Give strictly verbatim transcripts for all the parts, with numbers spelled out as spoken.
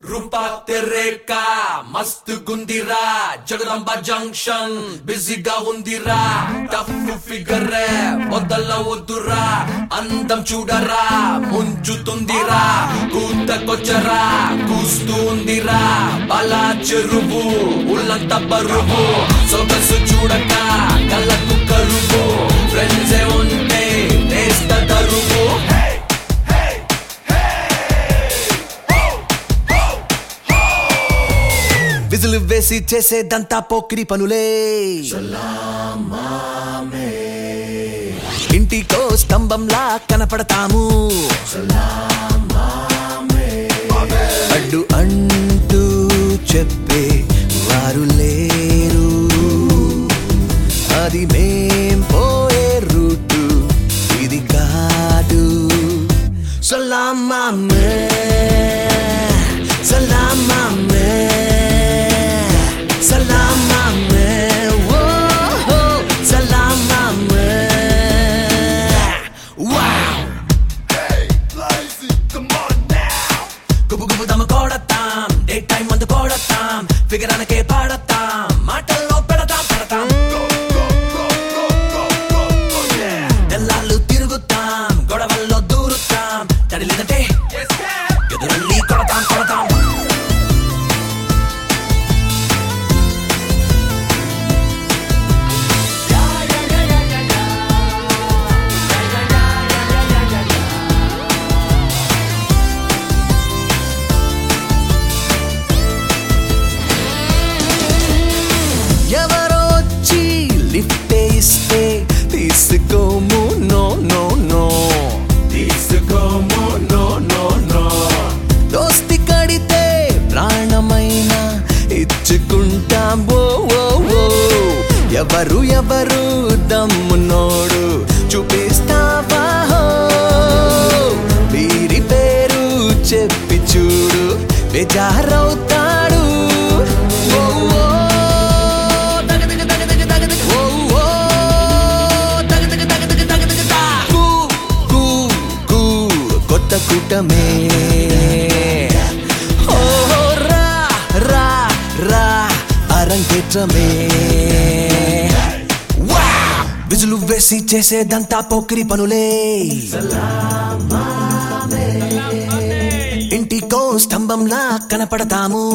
रूपा तेरे का मस्त गुंदिरा जगदंबा जंक्शन बिजीगा उंदिरा टफ फिगर वदला वद्दुरा अंदम చూడరా ముంచుతుందిరా కూతకొచ్చరా కూస్తూ ఉందిరా బలా చెరువు ఉల్లంత బరువు సొగసు చూడక కళ్ళకు కరువు ఫ్రెండ్స్ ఉంటే నేస్త దరువు విజులు వేసి చేసేదంతా పోకిరి పనులే ఇంటికో స్తంభంలా కనపడతాము అడ్డు అంటూ చెప్పే వారు లేరు అది మేం పోయే రూటు ఇది కాదు సలామామే సలామామే సలామామే ఓ సలామామే wow Hey, lazy, come on now. గుబు గుబు దమ కొడతాం డే టైం మందు కొడతాం ఫిగర్ అనకే పాడతాం మాటల్లో పెడతాం పెడతాం Go, go, go, go, go, go, go, yeah. తెల్లాళ్ళు తిరుగుతాం గొడవల్లో దూరుతాం తడిలేదంటే Yes, can. ఎదురల్లి కొడతాం కొడతాం ఎవరో వచ్చి లిఫ్ట్ ఇస్తే తీసుకోము నో నో నో తీసుకోము నో నో నో దోస్తి కడితే ప్రాణమైన ఇచ్చుకుంటాం ఓ ఓ ఓ ఎవరు ఎవరు దమ్మునోడు చూపిస్తావా హో వీరి పేరు చెప్పి చూడు బేజారవుతాడు ఓ ఓ కొత్త కూటమే ఓ రా రా రా అరంగేట్రమే విజులు వేసి చేసేదంతా పోకిరి పనులే ఇంటికో స్తంభంలా కనపడతాము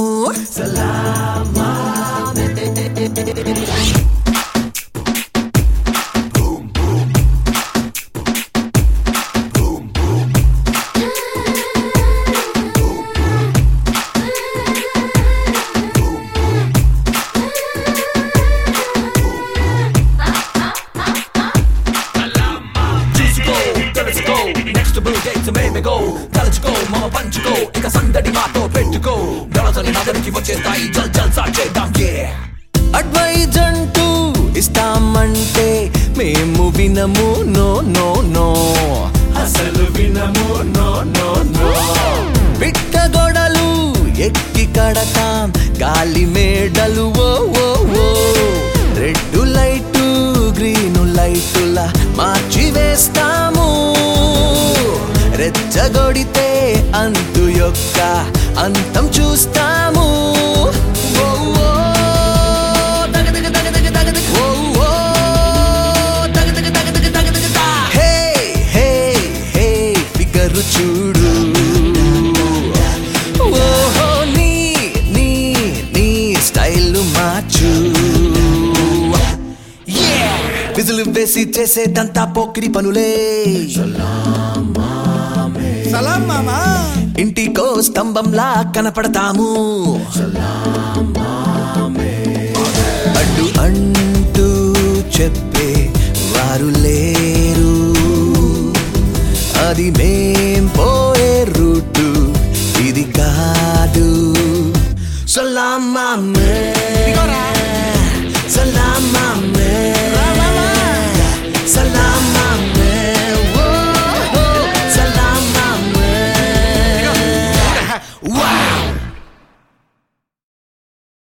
తలచుకో మమ పంచుకో ఇక సందడి మాతో పెట్టుకో గలతని నగరికి వచ్చేస్తాయి జల్ జల్ సాట్ చేద్దాం అడ్వైజ్ అంటూ ఇస్తామంటే మేము వినము నో నో నో అసలు వినము నో నో నో పిట్ట గొడలు ఎక్కి కడతాం గాలి మేడలు ఓ ఓ ఓ రెడ్ లైటు గ్రీన్ లైటులా మార్చి వేస్తాము రెచ్చగొడితే అంతు యొక్క అంతం చూస్తాము ఓ ఓ దగదగ దగదగ దగదగ ఓ ఓ దగదగ దగదగ దగదగ దా హే హే హే ఫిగరు చూడు ఓహో నీ నీ నీ స్టైల్ మార్చు విజులు వేసి చేసేదంతా పోకిరి పనులే సలాం మామా. ఇంటికో స్తంభంలా కనపడతాము అడ్డు అంటూ చెప్పే వారు లేరు అది మేం పోయే రూటు ఇది కాదు సలాం